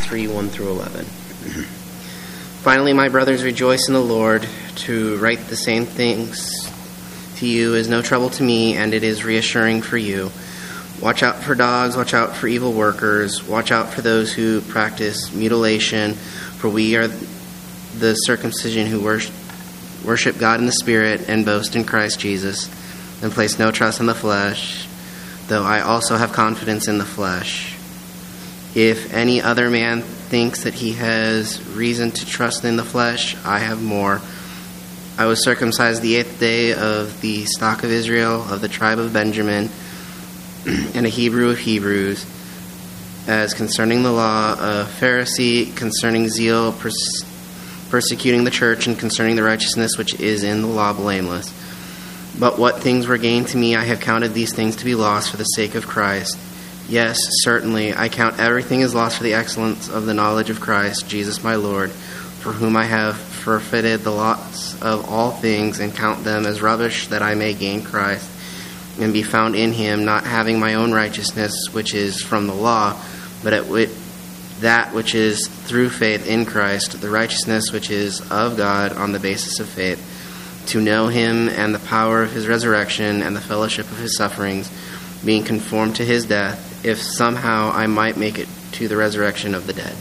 3, 1 through 11. Finally, my brothers, rejoice in the Lord. To write the same things to you is no trouble to me, and it is reassuring for you. Watch out for dogs, watch out for evil workers, watch out for those who practice mutilation, for we are the circumcision who worship God in the Spirit and boast in Christ Jesus, and place no trust in the flesh, though I also have confidence in the flesh. If any other man thinks that he has reason to trust in the flesh, I have more. I was circumcised the 8th day of the stock of Israel, of the tribe of Benjamin, and a Hebrew of Hebrews. As concerning the law, a Pharisee, concerning zeal, persecuting the church, and concerning the righteousness which is in the law, blameless. But what things were gained to me, I have counted these things to be lost for the sake of Christ. Yes, certainly, I count everything as lost for the excellence of the knowledge of Christ, Jesus my Lord, for whom I have forfeited the loss of all things, and count them as rubbish, that I may gain Christ, and be found in him, not having my own righteousness, which is from the law, but that which is through faith in Christ, the righteousness which is of God on the basis of faith, to know him and the power of his resurrection and the fellowship of his sufferings, being conformed to his death, if somehow I might make it to the resurrection of the dead.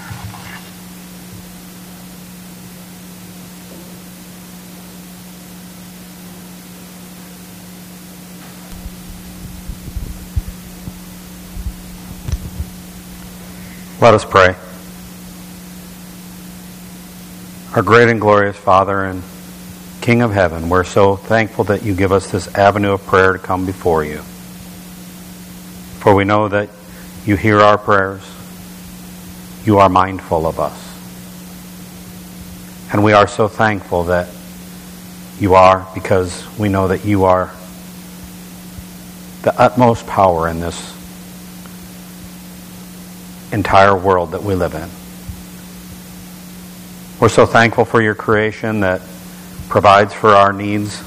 Let us pray. Our great and glorious Father and King of heaven, we're so thankful that you give us this avenue of prayer to come before you. For we know that you hear our prayers. You are mindful of us. And we are so thankful that you are, because we know that you are the utmost power in this entire world that we live in. We're so thankful for your creation that provides for our needs,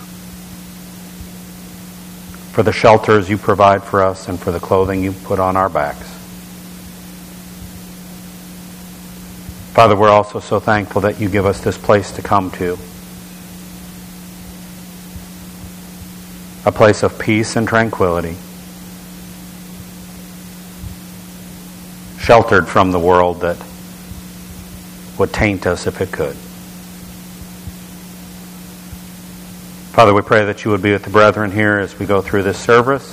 for the shelters you provide for us, and for the clothing you put on our backs. Father, we're also so thankful that you give us this place to come to, a place of peace and tranquility, sheltered from the world that would taint us if it could. Father, we pray that you would be with the brethren here as we go through this service,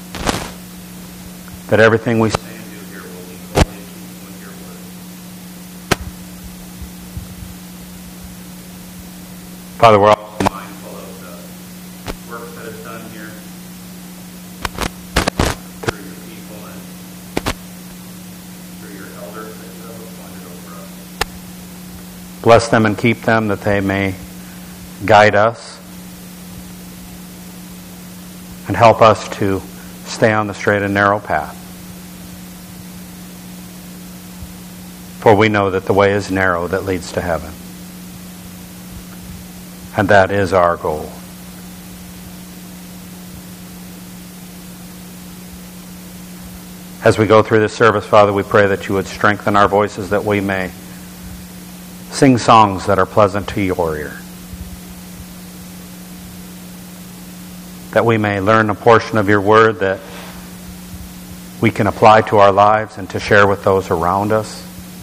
that everything we say and do here will be holy in keeping with your word. Father, we're also mindful of the work that is done here through your people and through your elders that you have appointed over us. Bless them and keep them, that they may guide us and help us to stay on the straight and narrow path. For we know that the way is narrow that leads to heaven. And that is our goal. As we go through this service, Father, we pray that you would strengthen our voices, that we may sing songs that are pleasant to your ear, that we may learn a portion of your word that we can apply to our lives and to share with those around us.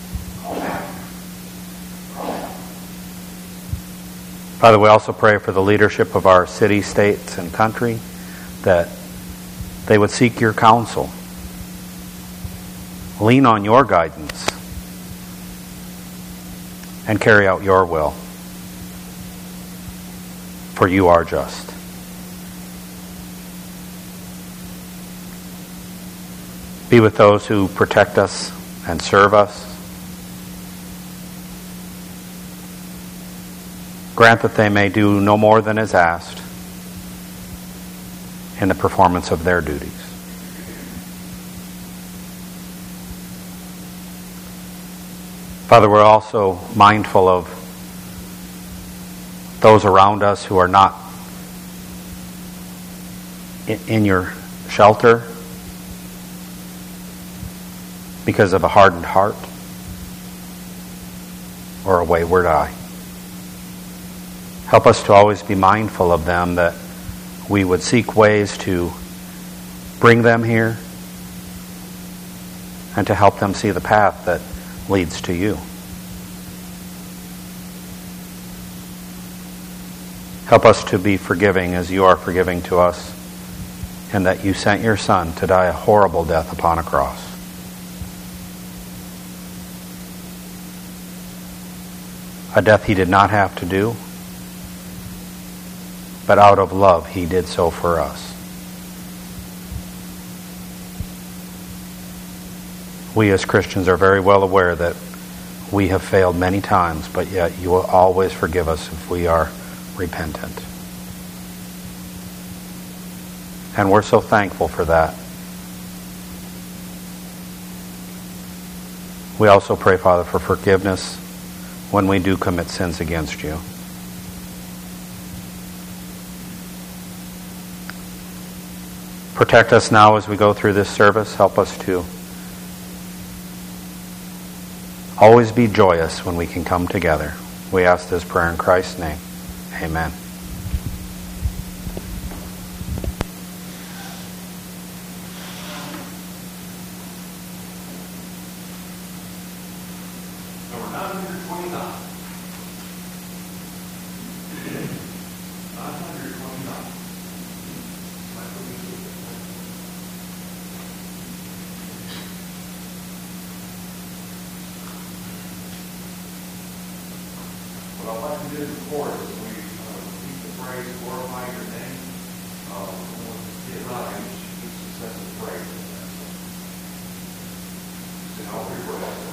Father, we also pray for the leadership of our city, states, and country, that they would seek your counsel, lean on your guidance, and carry out your will. For you are just. Be with those who protect us and serve us. Grant that they may do no more than is asked in the performance of their duties. Father, we're also mindful of those around us who are not in your shelter because of a hardened heart. or a wayward eye. Help us to always be mindful of them, that we would seek ways to bring them here and to help them see the path that leads to you. Help us to be forgiving as you are forgiving to us, and that you sent your Son to die a horrible death upon a cross. A death he did not have to do, but out of love he did so for us. We as Christians are very well aware that we have failed many times, but yet you will always forgive us if we are repentant. And we're so thankful for that. We also pray, Father, for forgiveness when we do commit sins against you. Protect us now as we go through this service. Help us to always be joyous when we can come together. We ask this prayer in Christ's name. Amen. What I'd like to do before is we repeat the phrase, glorify your name. We'll get right each successive phrase. So all three words.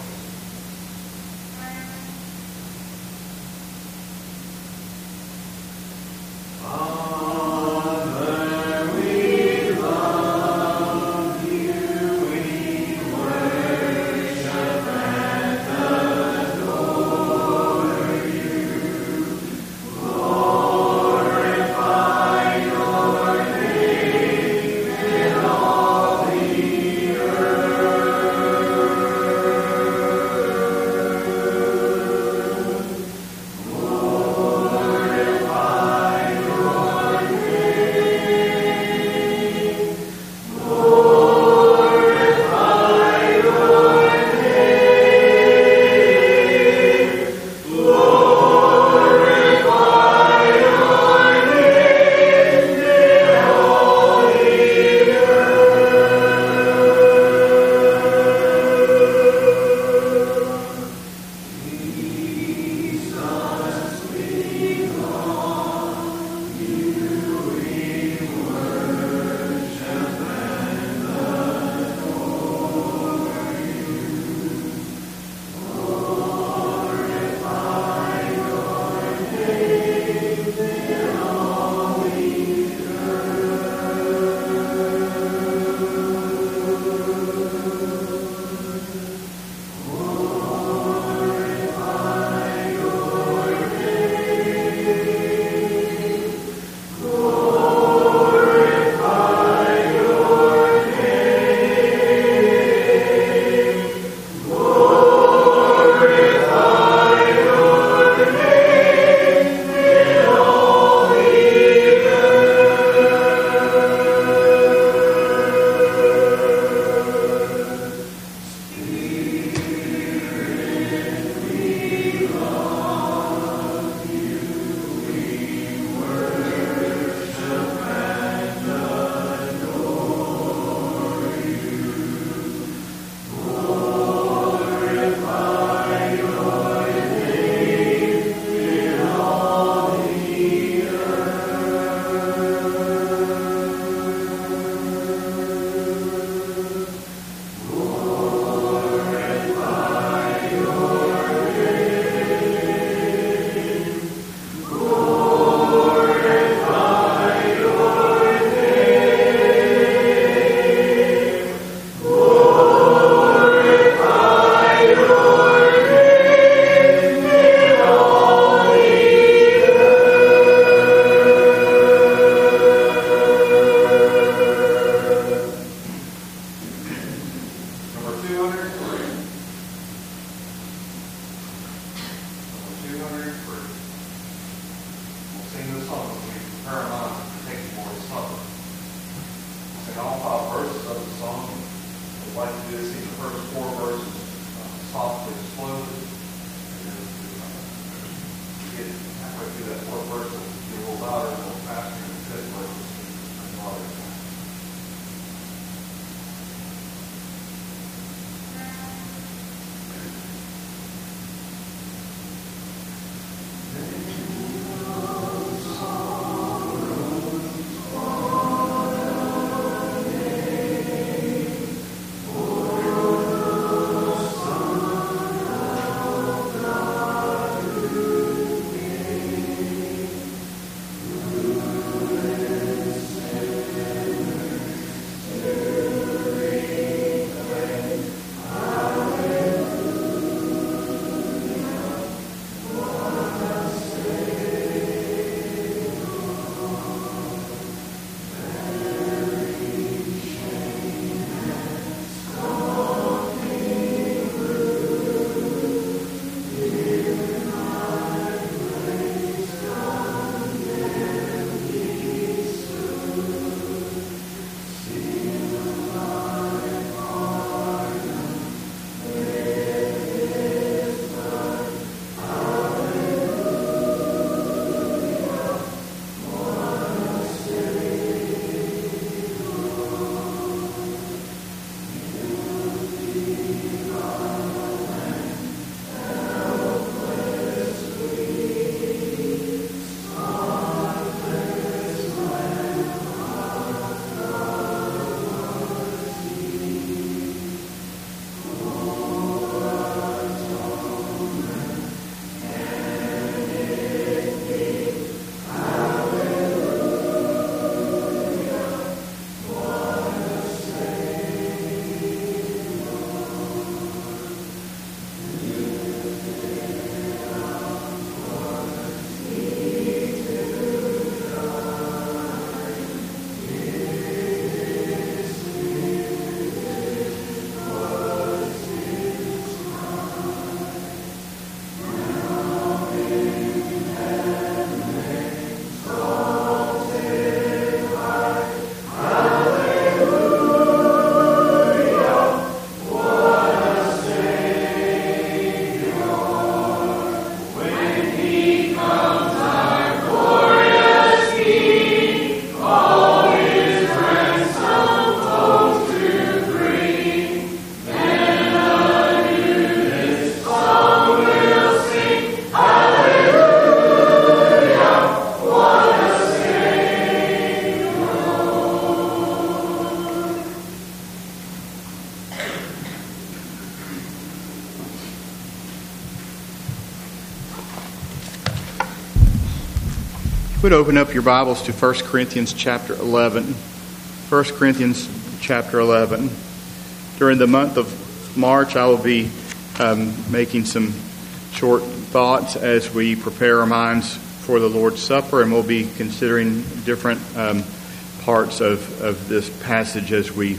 Would open up your Bibles to 1 Corinthians chapter 11. 1 Corinthians chapter 11. During the month of March, I will be making some short thoughts as we prepare our minds for the Lord's Supper, and we'll be considering different parts of this passage as we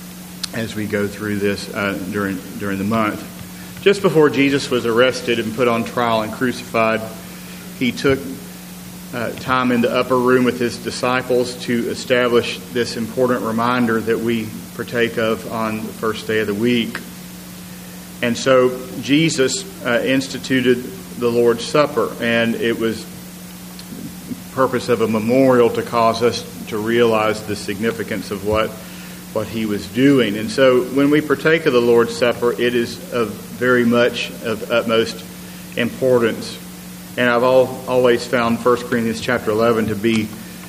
go through this during the month. Just before Jesus was arrested and put on trial and crucified, he took time in the upper room with his disciples to establish this important reminder that we partake of on the first day of the week. And so Jesus instituted the Lord's Supper, and it was the purpose of a memorial to cause us to realize the significance of what he was doing. And so when we partake of the Lord's Supper, it is of very much of utmost importance. And I've always found 1 Corinthians chapter 11 to be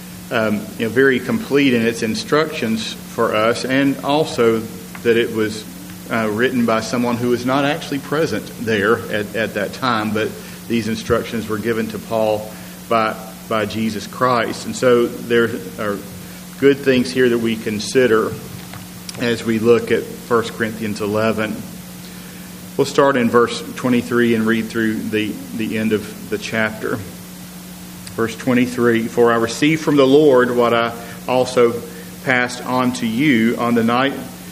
very complete in its instructions for us, and also that it was written by someone who was not actually present there at that time, but these instructions were given to Paul by Jesus Christ. And so there are good things here that we consider as we look at 1 Corinthians 11. We'll start in verse 23 and read through the end of the chapter. Verse 23, "For I received from the Lord what I also passed on to you. On the night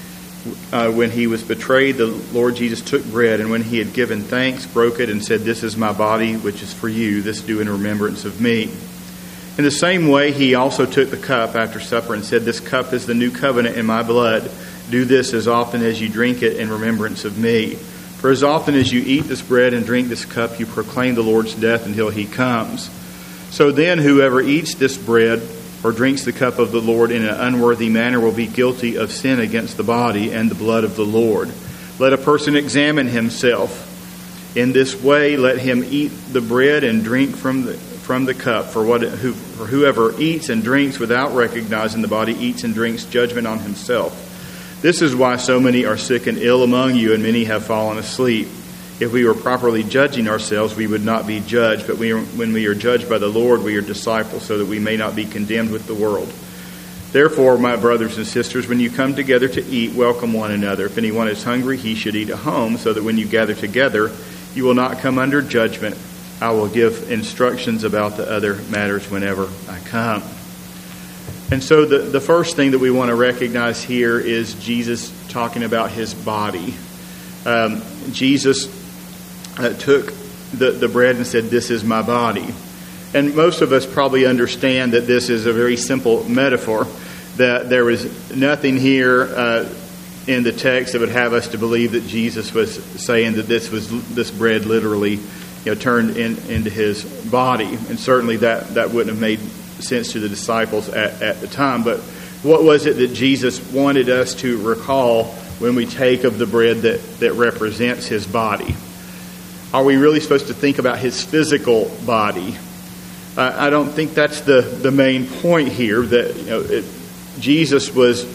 when he was betrayed, the Lord Jesus took bread, and when he had given thanks, broke it and said, 'This is my body, which is for you. This do in remembrance of me.' In the same way, he also took the cup after supper and said, 'This cup is the new covenant in my blood. Do this as often as you drink it in remembrance of me. For as often as you eat this bread and drink this cup, you proclaim the Lord's death until he comes. So then whoever eats this bread or drinks the cup of the Lord in an unworthy manner will be guilty of sin against the body and the blood of the Lord. Let a person examine himself. In this way let him eat the bread and drink from the cup. For whoever eats and drinks without recognizing the body eats and drinks judgment on himself. This is why so many are sick and ill among you, and many have fallen asleep. If we were properly judging ourselves, we would not be judged. But when we are judged by the Lord, we are disciples, so that we may not be condemned with the world. Therefore, my brothers and sisters, when you come together to eat, welcome one another. If anyone is hungry, he should eat at home, so that when you gather together, you will not come under judgment. I will give instructions about the other matters whenever I come." And so the first thing that we want to recognize here is Jesus talking about his body. Jesus took the bread and said, "This is my body." And most of us probably understand that this is a very simple metaphor, that there was nothing here in the text that would have us to believe that Jesus was saying that this bread literally turned into his body. And certainly that wouldn't have made sense to the disciples at the time. But what was it that Jesus wanted us to recall when we take of the bread that represents his body? Are we really supposed to think about his physical body? I don't think that's the main point here. That Jesus was,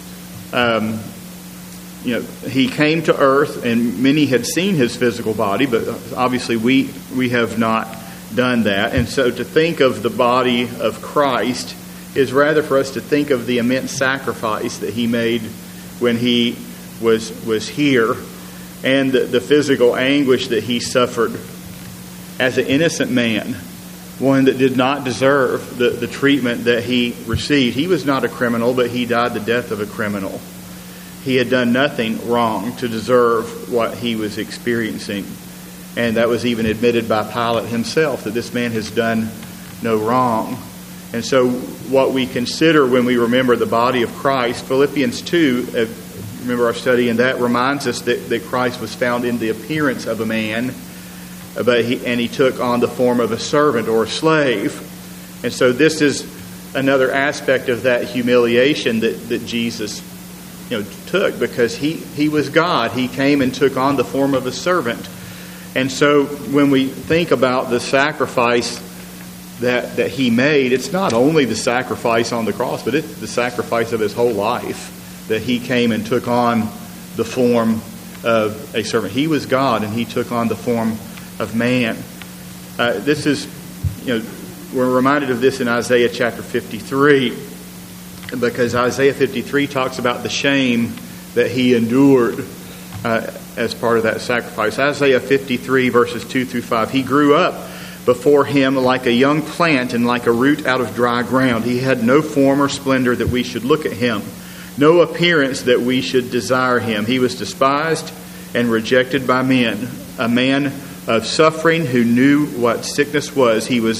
he came to earth, and many had seen his physical body, but obviously we have not done that. And so to think of the body of Christ is rather for us to think of the immense sacrifice that he made when he was here, and the physical anguish that he suffered as an innocent man, one that did not deserve the treatment that he received. He was not a criminal, but he died the death of a criminal. He had done nothing wrong to deserve what he was experiencing. And that was even admitted by Pilate himself, that this man has done no wrong. And so what we consider when we remember the body of Christ, Philippians 2, remember our study, and that reminds us that Christ was found in the appearance of a man, but he took on the form of a servant or a slave. And so this is another aspect of that humiliation that Jesus took, because he was God. He came and took on the form of a servant. And so when we think about the sacrifice that he made, it's not only the sacrifice on the cross, but it's the sacrifice of his whole life, that he came and took on the form of a servant. He was God, and he took on the form of man. This is, we're reminded of this in Isaiah chapter 53, because Isaiah 53 talks about the shame that he endured as part of that sacrifice. Isaiah 53 verses 2 through 5. He grew up before him like a young plant and like a root out of dry ground. He had no form or splendor that we should look at him, no appearance that we should desire him. He was despised and rejected by men, a man of suffering who knew what sickness was. He was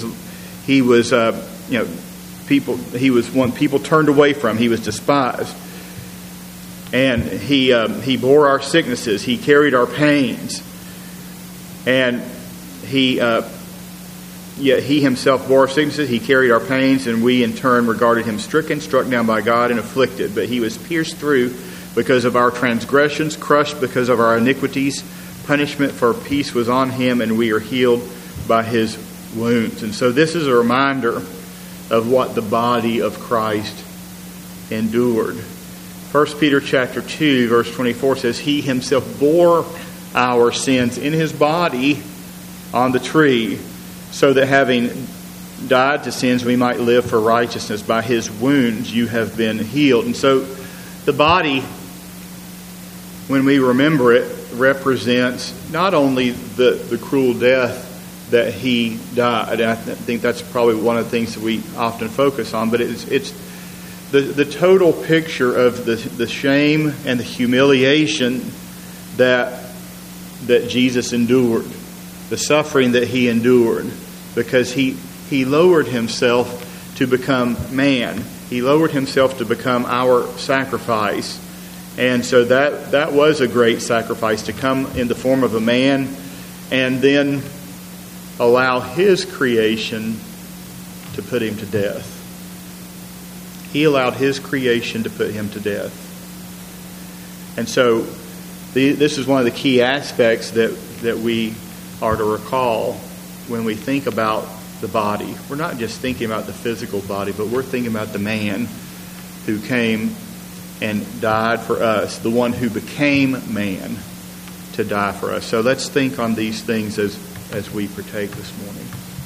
one people turned away from. He was despised. And he bore our sicknesses. He carried our pains. And he himself bore our sicknesses. He carried our pains, and we in turn regarded him stricken, struck down by God, and afflicted. But he was pierced through because of our transgressions, crushed because of our iniquities. Punishment for peace was on him, and we are healed by his wounds. And so this is a reminder of what the body of Christ endured. 1 Peter chapter 2, verse 24 says, He himself bore our sins in his body on the tree, so that having died to sins, we might live for righteousness. By his wounds you have been healed. And so the body, when we remember it, represents not only the cruel death that he died. And I think that's probably one of the things that we often focus on, but it's the total picture of the shame and the humiliation that Jesus endured, the suffering that he endured, because he lowered himself to become man. He lowered himself to become our sacrifice. And so that was a great sacrifice, to come in the form of a man and then allow his creation to put him to death. He allowed his creation to put him to death. And so this is one of the key aspects that we are to recall when we think about the body. We're not just thinking about the physical body, but we're thinking about the man who came and died for us, the one who became man to die for us. So let's think on these things as we partake this morning.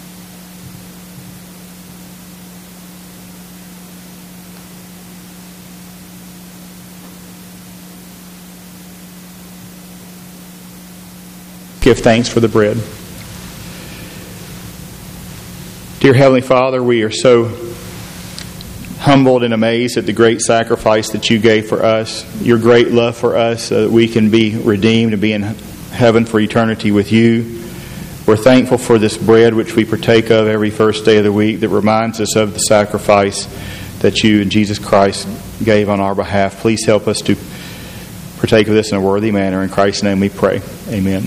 Give thanks for the bread. Dear Heavenly Father, we are so humbled and amazed at the great sacrifice that you gave for us, your great love for us, so that we can be redeemed and be in heaven for eternity with you. We're thankful for this bread which we partake of every first day of the week that reminds us of the sacrifice that you and Jesus Christ gave on our behalf. Please help us to partake of this in a worthy manner. In Christ's name we pray. Amen.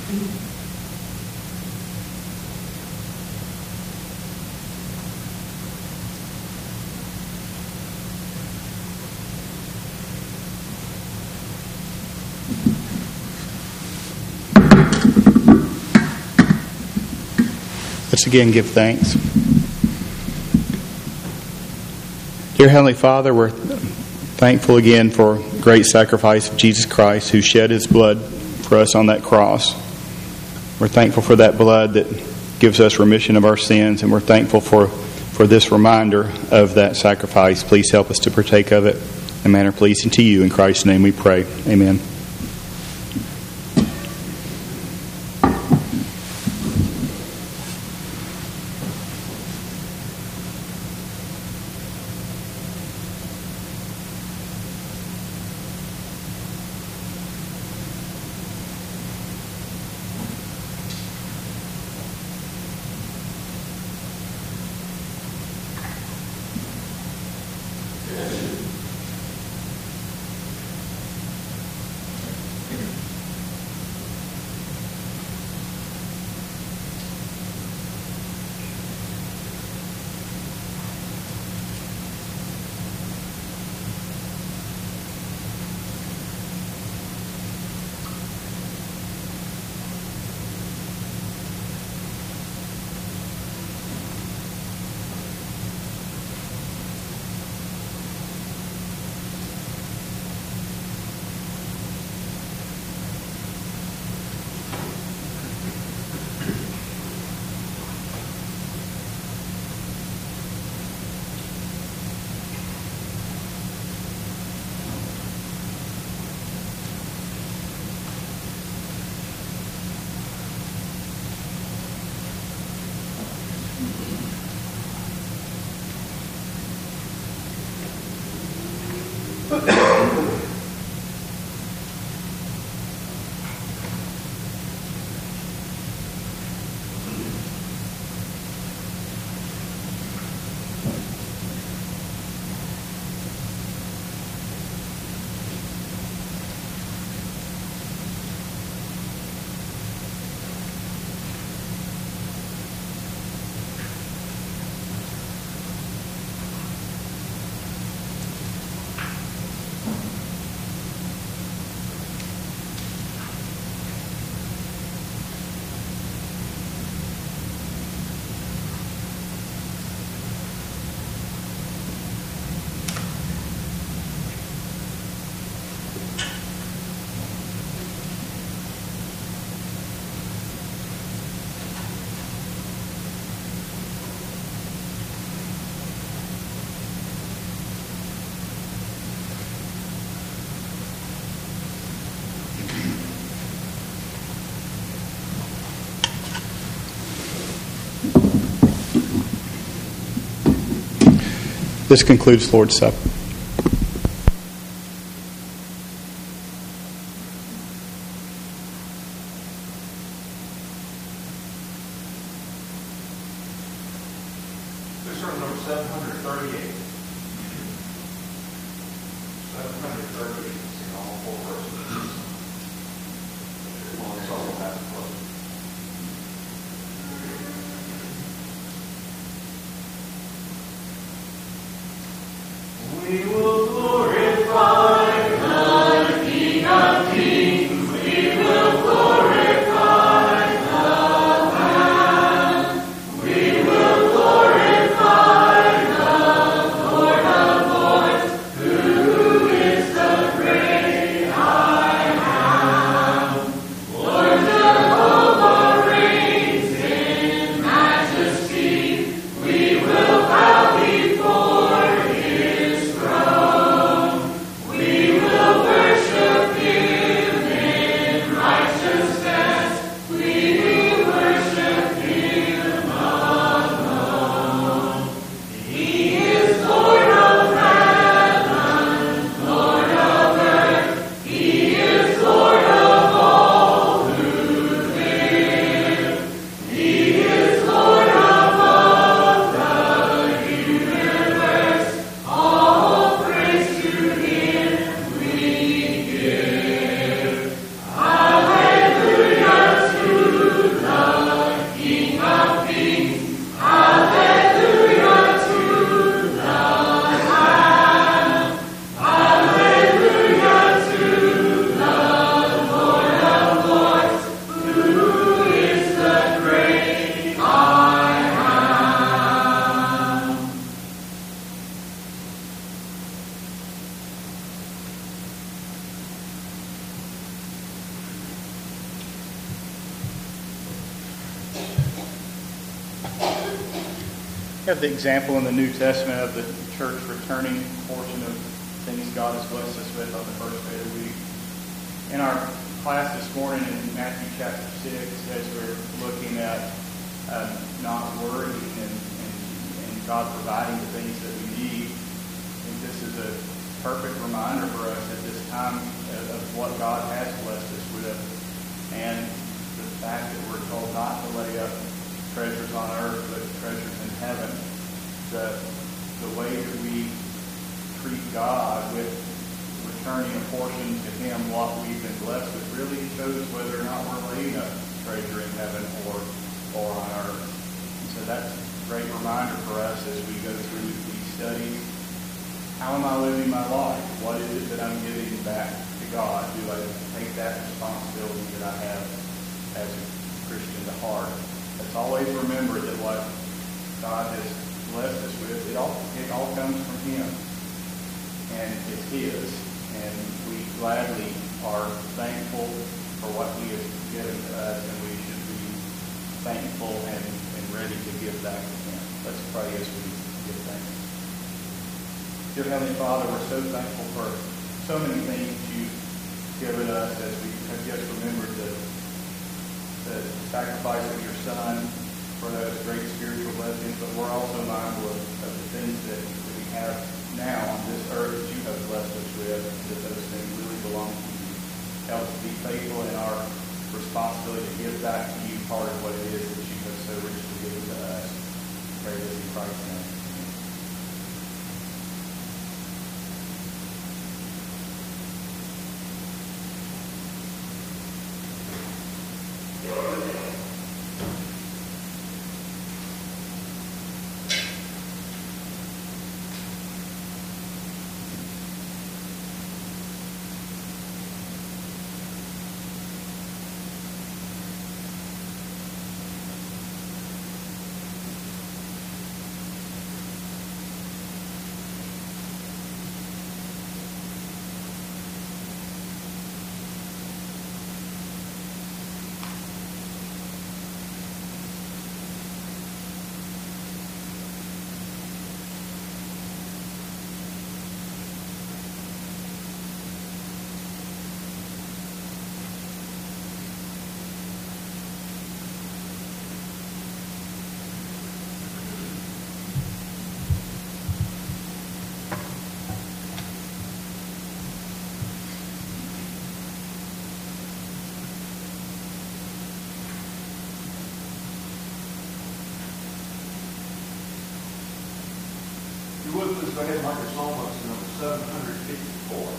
Let's again give thanks. Dear Heavenly Father, we're thankful again for the great sacrifice of Jesus Christ, who shed His blood for us on that cross. We're thankful for that blood that gives us remission of our sins, and we're thankful for this reminder of that sacrifice. Please help us to partake of it in a manner pleasing to You. In Christ's name we pray. Amen. This concludes Lord's Supper. This is number 738. 738. Sing all four verses. Well, it's all about the close. We will glorify the King of Kings. We will glorify the Lamb. We will glorify the Lord of Lords, who is the great I Am. Lord Jehovah reigns in majesty. We will bow before His throne. have the example in the New Testament of the church returning a portion of things God has blessed us with on the first day of the week. In our class this morning in Matthew chapter 6, as we're looking at not worrying and God providing the things that we need, I think this is a perfect reminder for us at this time of what God has blessed us with, and the fact that we're told not to lay up treasures on earth, but treasures in heaven. The way that we treat God with returning a portion to Him what we've been blessed with really shows whether or not we're laying up treasure in heaven or on earth. And so that's a great reminder for us as we go through these studies. How am I living my life? What is it that I'm giving back to God? Do I take that responsibility that I have as a Christian to heart? Let's always remember that what God has blessed us with, it all comes from Him. And it's His. And we gladly are thankful for what He has given to us, and we should be thankful and ready to give back to Him. Let's pray as we give thanks. Dear Heavenly Father, we're so thankful for so many things You've given us as we have just remembered the sacrifice of Your Son for those great spiritual blessings, but we're also mindful of the things that we have now on this earth that You have blessed us with, that those things really belong to You. Help us be faithful in our responsibility to give back to You part of what it is that You have so richly given to us. Pray this in Christ's name. If you would, please go ahead and mark your psalm book to number 754.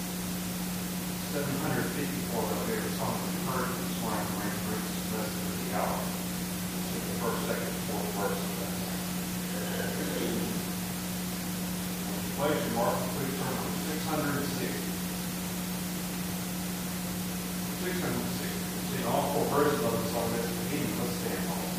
754, our favorite song that we've heard this morning from Range Briggs' Message of the Hour. It's the first, second, fourth verse of that. Place your mark, please turn to 660. 660. We've seen all four verses of the song that's beginning. Let's stand on it.